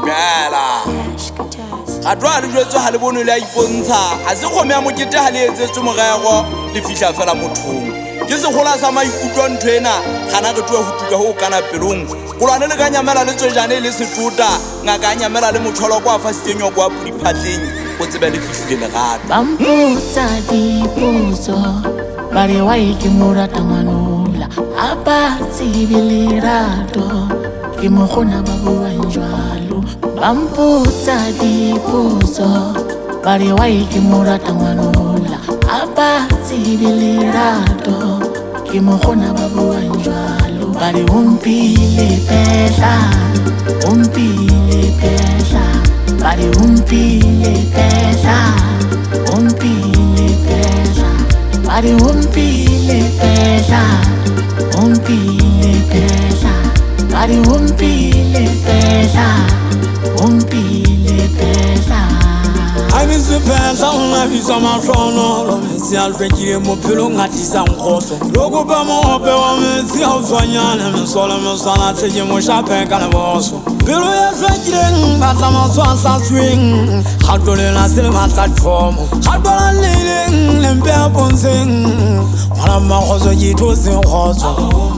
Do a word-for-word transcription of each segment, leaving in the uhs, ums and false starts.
Bela a tloa le jwetswe ha le bone le a ipontsha ha se kgome ya mokete ha le etsetswe morego le fihla fela mothong ke segola sa maikutlo ntho ena gana re tloa ho tuka ho kana pelong kolwane le ka nyamela le tswejane le setota ngaka nyamela le motsholo kwa fa setenyo kwa pudiphatleng o tsebe le fihlile lerato bampotsa dipotso ba re wa ke morata ngwanula a ba tsebe lerato ke mo gona ba buang jwalo bampotsa dipotso ba re wa ke morata ngwanula a ba tsebe lerato ke mo gona ba buang jwalo ba re umpile pehla umpile pehla ba re umpile pehla umpile pehla ba re umpile pehla umpile pehla ba re umpile pehla umpile pehla I'm super sound of his summer from all of his self regime, Mopilung at his own course. Logo Bamo, Belmezi of Fanyan and Solomon Sana, Moshape, and also. Bill is regulating, but I'm also a swing. How do they not still have that form? How do I leading and bear bouncing? One of my houses, it was in horse.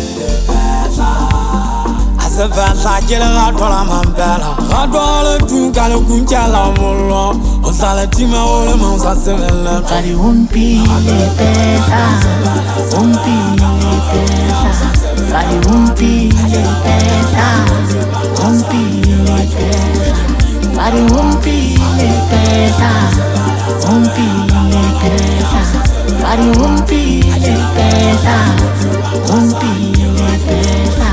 Sevela kela tola mambela radole tu kala kunjala molo osala tima ole monsa sevela bari umpile pesa umpile pesa bari umpile pesa umpile pesa bari umpile pesa umpile pesa bari umpile pesa umpile pesa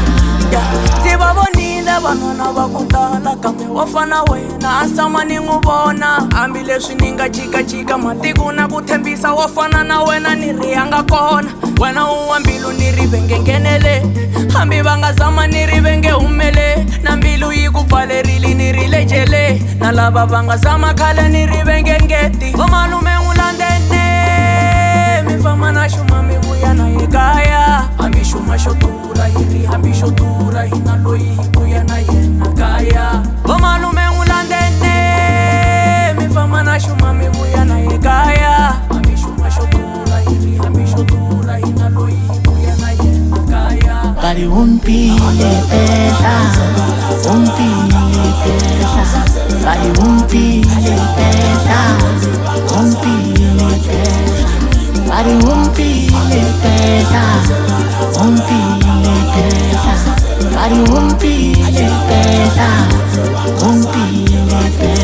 vanona va ku tala kambe wa fana wena a sama ni n'wi vona hambileswi ni nga jikajika matiko na ku tshembisa wo fana na wena ni ri ya nga kona wena u wa mbilu ni rivenge ngenele hambi va nga zama ni rivenge humele na mbilu yi ku pfalerile ni ri lejele na lava va nga zama khale ni rivenge ngeti vomalume n'wi landene mi famba na xuma mi vuya na ekaya hambi xuma xo durha hi ri hambi xo durha hi na loyi na yena kaya vomalume n'wi landene mi famba na xuma mi vuya na ekaya hambi xuma xo durha hi ri hambi xo durha hi na loyi vuya na yena kaya bari umpile pesa umpile pesa bari umpile pesa umpile pesa bari umpile pesa umpile pesa bari umpile pesa umpile pesa